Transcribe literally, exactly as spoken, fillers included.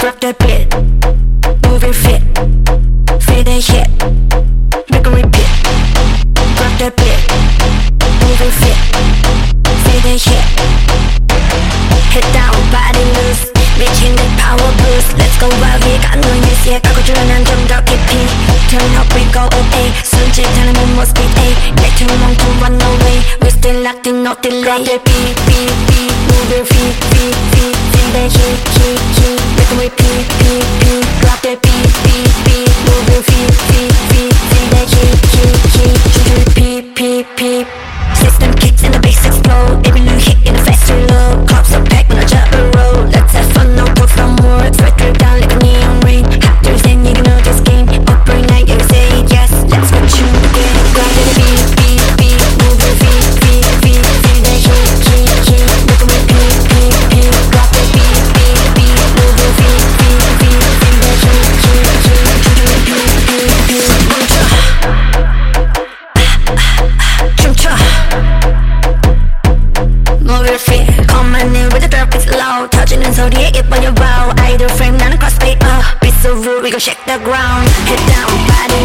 drop the beat, move your feet, feel the hit, make a repeat. Drop the beat, move your feet, feel the hit. Head down, body loose, reaching the power boost. Let's go while we got no news. Yeah, 가고 줄어난 좀더 깊이. Turn up, we go all A. 손짓하는 몸 speed A. Get too long to run away. We still locked in, no delay. Drop the beat, beat, beat, move your feet, feet, feet. Feel the heat, heat, heat. Make a repeat, beat, beat. Drop the beat, beat, beat, move your feet, feet, feet. Feel the heat, heat, heat. Should repeat, peep, peep. System kicks and the bass explode. Every new hit in a fast reload. Clubs are packed when I jump a road. Let's have fun, no talk from more. Sweat drip down like a neon rain. Hackers and you know this game. Up all night, you say yes. Let's go tune again. Grab the beat, beat, beat. Move your feet, feet, feet. Feel the heat, heat, heat. Make a repeat, peep, peep. Drop the beat, beat, beat. Move your feet, feet, feet. Feel the heat, heat, heat. Repeat, peep, peep. 멈춰. Move your feet, come on in with the drop is low. 터지는 소리에 예뻐요 wow. Idle frame 나는 crossfade up. Be so rude, we gon' shake the ground. Head down, body